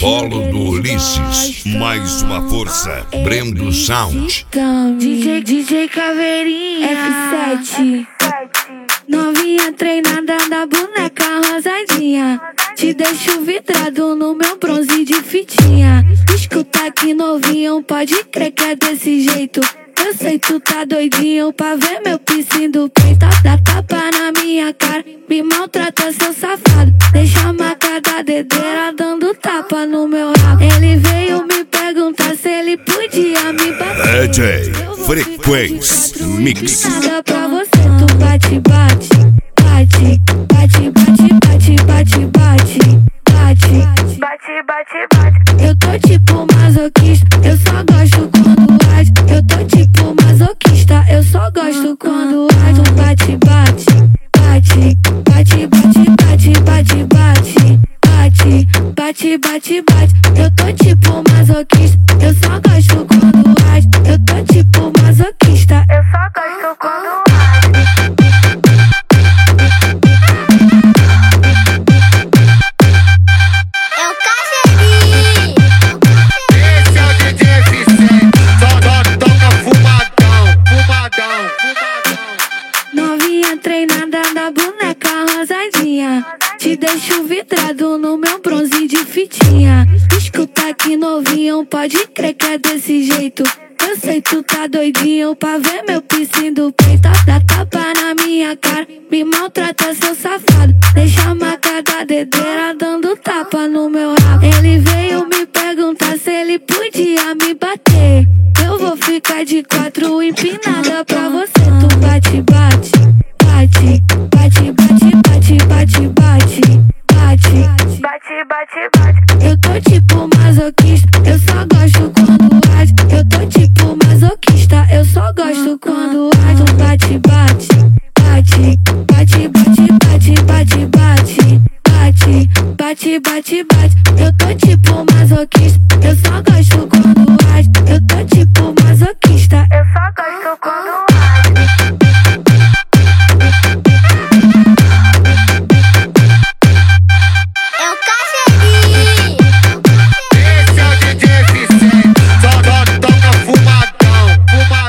Polo do Ulisses, mais uma força, Brendo Sound. DJ Caveirinha F7. Novinha treinada da boneca rosadinha, te deixo vidrado no meu bronze de fitinha. Escuta que novinho, pode crer que é desse jeito. Eu sei tu tá doidinho pra ver meu piercing do peito. Dá tapa na minha cara, me maltrata seu safado. Deixa a marca da dedeira dando tapa no meu rabo. Ele veio me perguntar se ele podia me bater. DJ Frequência Mix. Nada pra você, tu bate, bate, bate, bate, bate, bate, bate, bate, bate, bate, bate. Eu tô tipo masoquista, eu só gosto quando bate. Eu tô tipo masoquista, eu só gosto quando bate. Tu bate, bate, bate, bate, bate, bate, bate, bate, bate, bate, bate. Eu tô tipo masoquista, eu só gosto quando bate. Eu tô tipo masoquista, eu só gosto quando bate. Novinha treinada da boneca rosadinha, te deixo vidrado no meu bronze de fitinha. Escuta que novinho, pode crer que é desse jeito. Eu sei tu tá doidinho pra ver meu piercing do peito. Dá tapa na minha cara, me maltrata seu safado. Deixa a marca da dedeira dando tapa no meu rabo. Ele veio me perguntar se ele podia me bater. Eu vou ficar de quatro empinada pra você. Tu bate, bate, bate, bate, bate, bate, bate, bate, bate, bate, bate, bate. Eu tô tipo masoquista,